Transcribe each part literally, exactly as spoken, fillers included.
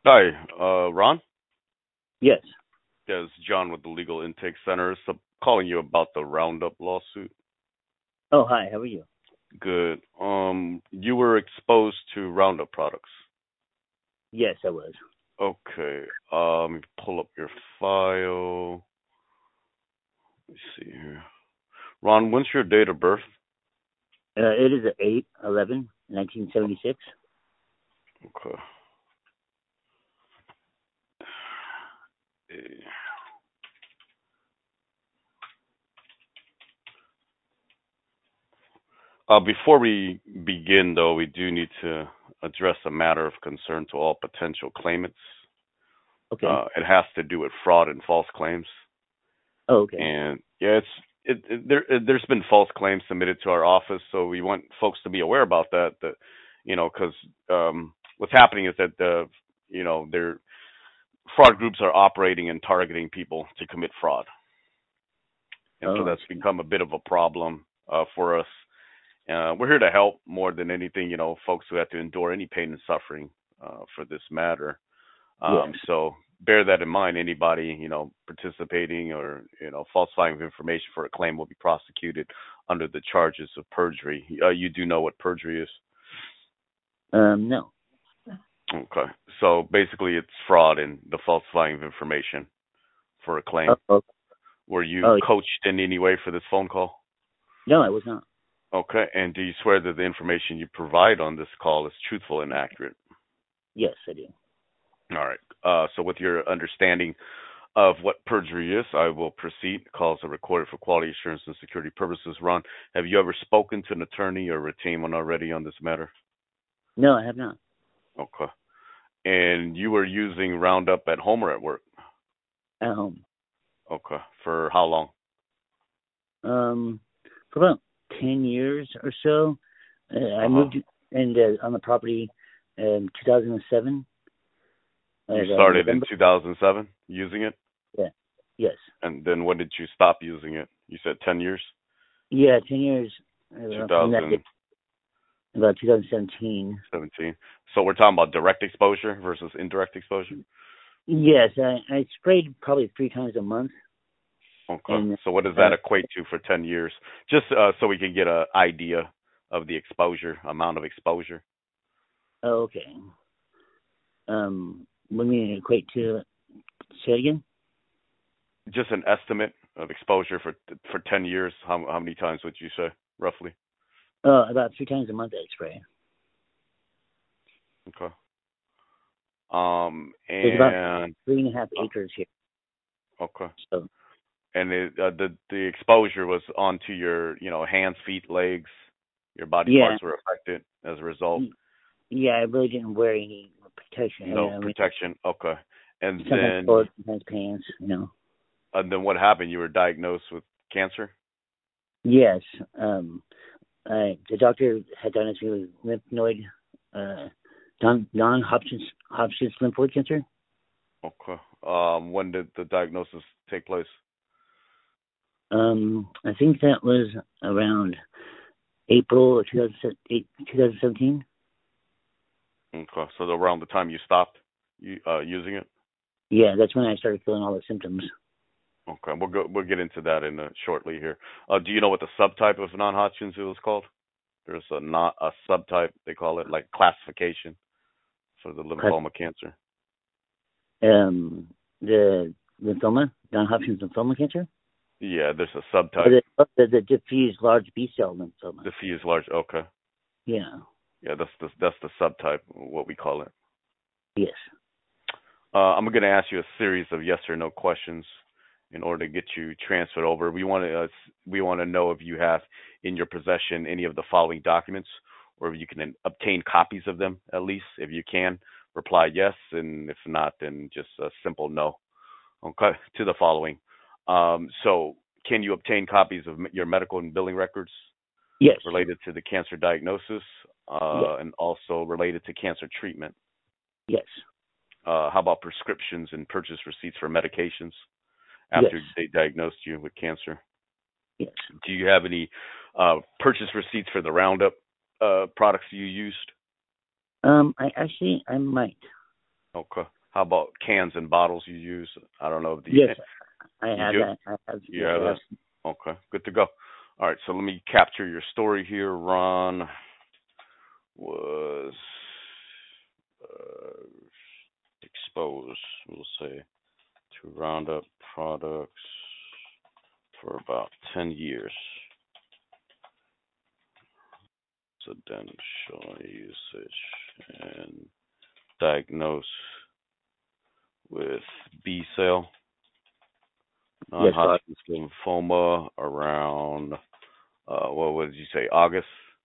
Hi, uh, Ron. Yes. Yeah, it's John with the Legal Intake Center. So calling you about the Roundup lawsuit. Oh, hi. How are you? Good. Um, you were exposed to Roundup products. Yes, I was. Okay. Um, let me pull up your file. Let me see here. Ron, when's your date of birth? Uh, it is eight eleven nineteen seventy six. Okay. Eh, Uh, before we begin, though, we do need to address a matter of concern to all potential claimants. Okay. Uh, it has to do with fraud and false claims. Oh, okay. And yeah, it's it, it there it, there's been false claims submitted to our office, so we want folks to be aware about that. That you know, because um, what's happening is that the you know their fraud groups are operating and targeting people to commit fraud, and so Oh, I that's see. become a bit of a problem uh, for us. Uh, we're here to help more than anything. You know, folks who have to endure any pain and suffering uh, for this matter. Yes. Um, so bear that in mind. Anybody, you know, participating or, you know, falsifying of information for a claim will be prosecuted under the charges of perjury. Uh, you do know what perjury is? Um, no. Okay. So basically it's fraud and the falsifying of information for a Oh, claim. oh, Were you oh, coached in any way for this phone call? no, I was not. Okay. And do you swear that the information you provide on this call is truthful and accurate? Yes, I do. All right. Uh, so with your understanding of what perjury is, I will proceed. Calls are recorded for quality assurance and security purposes. Ron, have you ever spoken to an attorney or retained one already on this matter? No, I have not. Okay. And you were using Roundup at home or at work? At home. Okay. For how long? Um, for about ten years or so. Uh, I Uh huh. moved and uh, on the property in two thousand seven. You At uh, started in November. two thousand seven using it, Yeah. Yes. and then when did you stop using it? You said ten years? Yeah, ten years uh, from that day, two thousand seventeen. about two thousand seventeen. So we're talking about direct exposure versus indirect exposure? Yes, I, I sprayed probably three times a month, Okay. and So what does uh, that equate to for ten years? Just uh, so we can get an idea of the exposure, amount of exposure. oh, okay. Um, what do you mean equate to? Say it again. Just an estimate of exposure for for ten years. How how many times would you say roughly? Uh, about three times a month I spray. Okay. Um There's about and three and a half uh, acres here, okay. so And it, uh, the the exposure was onto your, you know, hands, feet, legs. Your body yeah, parts were affected as a result. y- yeah. I really didn't wear any protection. No I, I mean, protection. Okay. And sometimes then clothes, sometimes pants. You know. and then what happened? You were diagnosed with cancer? Yes. Um, I, the doctor had diagnosed me with lymph node, uh, non non Hopkins Hopkins lymphoid cancer. Okay. Um, when did the diagnosis take place? Um, I think that was around April of two thousand seventeen. Okay. So around the time you stopped you, uh, using it? Yeah, that's when I started feeling all the symptoms. Okay. We'll go, we'll get into that in uh, shortly here. Uh, do you know what the subtype of non-Hodgkin's was called? There's a not a subtype they call it, like classification for the Plus, lymphoma cancer. um, the lymphoma, non-Hodgkin's lymphoma cancer, Yeah, there's a or subtype. the, the, the diffuse large B cell lymphoma. Diffuse large. Okay. Yeah. Yeah, that's the that's the subtype, what we call it. Yes. Uh, I'm going to ask you a series of yes or no questions in order to get you transferred over. We want to uh, we want to know if you have in your possession any of the following documents, or if you can obtain copies of them at least. If you can, reply yes, and if not, then just a simple no. Okay, to the following. Um, so, can you obtain copies of your medical and billing records Yes. related to the cancer diagnosis, Yes. uh, and also related to cancer treatment? Yes. Uh, how about prescriptions and purchase receipts for medications Yes. after they diagnosed you with cancer? Yes. Do you have any uh, purchase receipts for the Roundup uh, products you used? Um, I actually I might. Okay. How about cans and bottles you use? I don't know if the Yes, I you have do. that. I have, You yes, have I have. that. Okay, good to go. All right, so let me capture your story here. Ron was uh, exposed, we'll say, to Roundup products for about ten years. Residential usage and diagnosed with B cell Yes, God. non-Hodgkin's lymphoma around uh what would you say, August?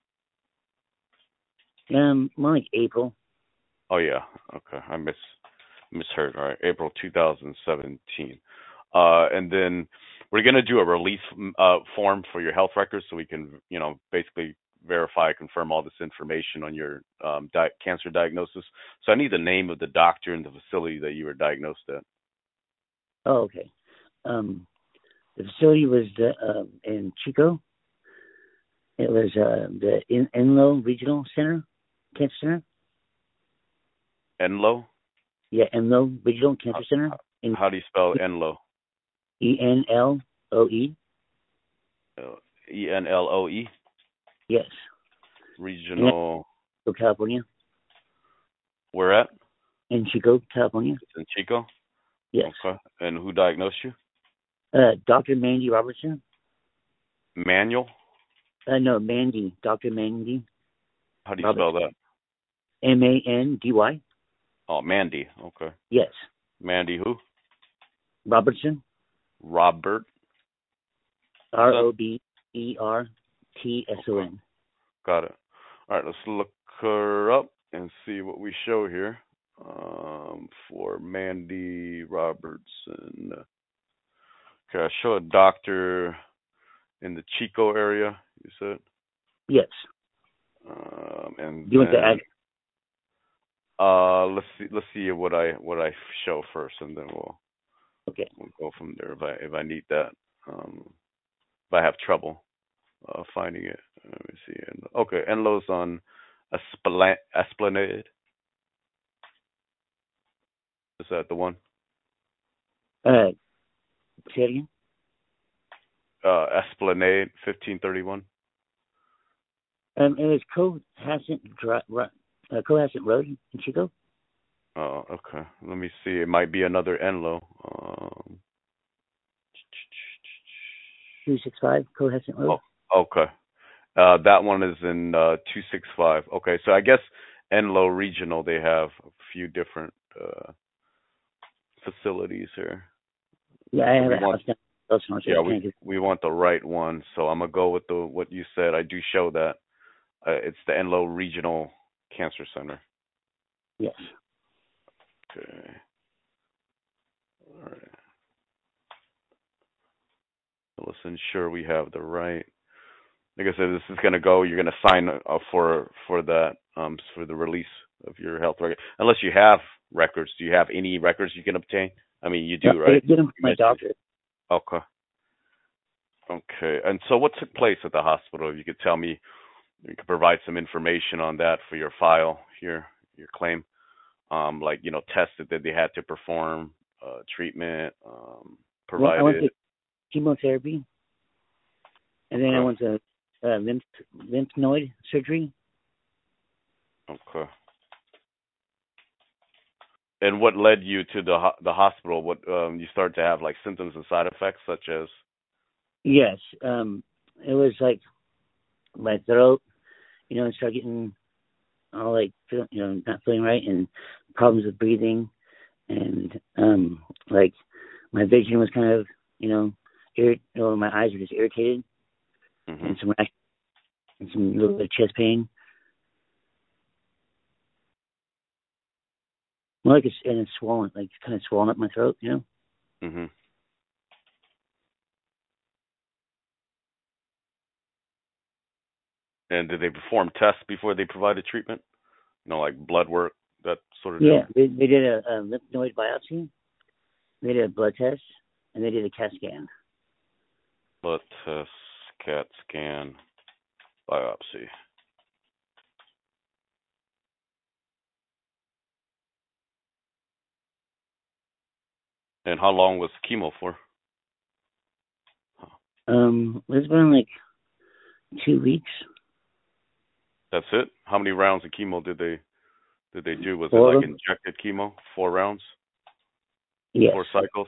Um, more like April. Oh yeah, okay, I mis misheard. All right, April two thousand seventeen. Uh, and then we're gonna do a release uh form for your health records so we can, you know, basically verify, confirm all this information on your um di- cancer diagnosis. So I need the name of the doctor and the facility that you were diagnosed at. Oh, okay. Um, the facility was the, um in Chico. It was uh, the in- Enlo Regional Center, Cancer Center. Enlo? Yeah, Enlo Regional Cancer Center How, in how do you spell Enlo? E N L O E. Uh, E N L O E. Yes, in Regional. Chico, California. Where at? In Chico, California. It's in Chico. Yes. Okay. And who diagnosed you? Uh, Doctor Mandy Robertson. Manuel. Uh, no, Mandy. Doctor Mandy How do you spell Robertson. that? M A N D Y. Oh, Mandy. Okay. Yes. Mandy who? Robertson. Robert. R O B E R T S O Okay. N. Got it. All right. Let's look her up and see what we show here. Um, for Mandy Robertson. Okay, I show a doctor in the Chico area. You said. Yes. Um, and Do you want the then ad? uh, let's see, let's see what I what I show first, and then we'll Okay. we'll go from there if I if I need that. Um, if I have trouble uh, finding it, let me see. Okay, Enlo's on Espla- Esplanade. Is that the one? Uh, say it again. Uh, Esplanade, fifteen thirty-one. Um, it was Cohasset Dri- Ro- uh, Cohasset Road in Chico. Oh, okay. Let me see. It might be another Enlo. Um, two six five Cohasset Road. oh, okay. Uh, that one is in uh, two six five. Okay, so I guess Enlo Regional, they have a few different uh, facilities here. Yeah, I So have we a want, house down in Elsinore, so yeah, I we can't get. we want the right one. So I'm gonna go with the what you said. I do show that uh, it's the Enlo Regional Cancer Center. Yes. Okay. All right. So let's ensure we have the right. Like I said, this is gonna go. You're gonna sign uh, for for that um for the release of your health record. Unless you have records, do you have any records you can obtain? I mean, you No, do, I right? did them for You my mentioned. doctor. Okay. Okay. And so, what took place at the hospital? If you could tell me, you could provide some information on that for your file here, your claim. Um, like you know, tests that they had to perform, uh, treatment um, Well, I went provided. to chemotherapy, and then I Okay. went to uh, lymph lymph node surgery. Okay. And what led you to the ho- the hospital? What um, you started to have like symptoms and side effects such as Yes. Um, it was like my throat, you know, and start getting all like feel, you know, not feeling right, and problems with breathing, and um, like my vision was kind of, you know, irrit- you know, my eyes were just irritated, hmm and some rash, and some little bit of chest pain. More like it's and it's swollen, like kind of swollen up my throat, you know. hmm And did they perform tests before they provided treatment? You know, like blood work, that sort of deal. Yeah, they they did a, a lymph node biopsy, they did a blood test, and they did a CAT scan. Blood test, CAT scan, biopsy. And how long was chemo for? Um, it's been like two weeks. That's it. How many rounds of chemo did they did they do? Was it Four like of them? injected chemo? Four rounds, Yes. four cycles.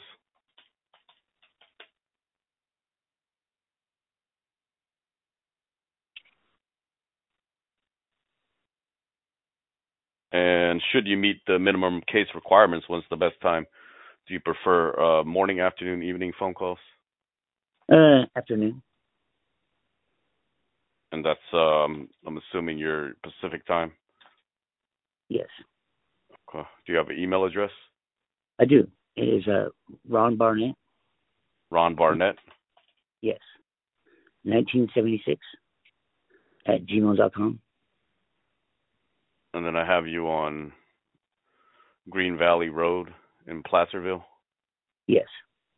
And should you meet the minimum case requirements, when's the best time? Do you prefer uh, morning, afternoon, evening phone calls? Uh, afternoon. And that's um, I'm assuming your Pacific time. Yes, Okay. Do you have an email address? I do. It is uh, Ron Barnett. Ron Barnett. Yes, nineteen seventy-six at gmail dot com. And then I have you on Green Valley Road in Placerville. Yes.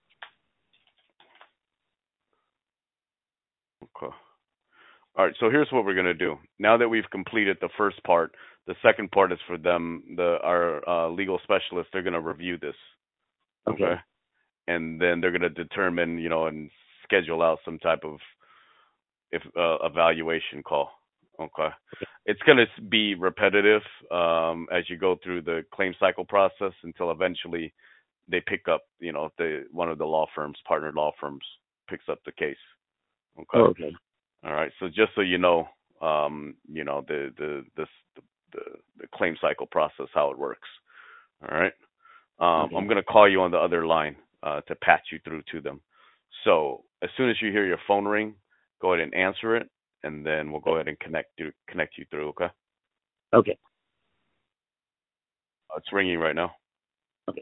Okay. All right. So here's what we're gonna do. Now that we've completed the first part, the second part is for them. The our uh, legal specialists. They're gonna review this. Okay. Okay. And then they're gonna determine, you know, and schedule out some type of if uh, evaluation call. Okay. It's going to be repetitive um, as you go through the claim cycle process until eventually they pick up, you know, the one of the law firms, partner law firms, picks up the case. Oh, Okay. okay. All right. So just so you know, um, you know the the this the, the the claim cycle process, how it works. All right. Um, I'm Okay. going to call you on the other line uh, to patch you through to them. So as soon as you hear your phone ring, go ahead and answer it, and then we'll go ahead and connect you connect you through. Okay. Okay. Uh, It's ringing right now.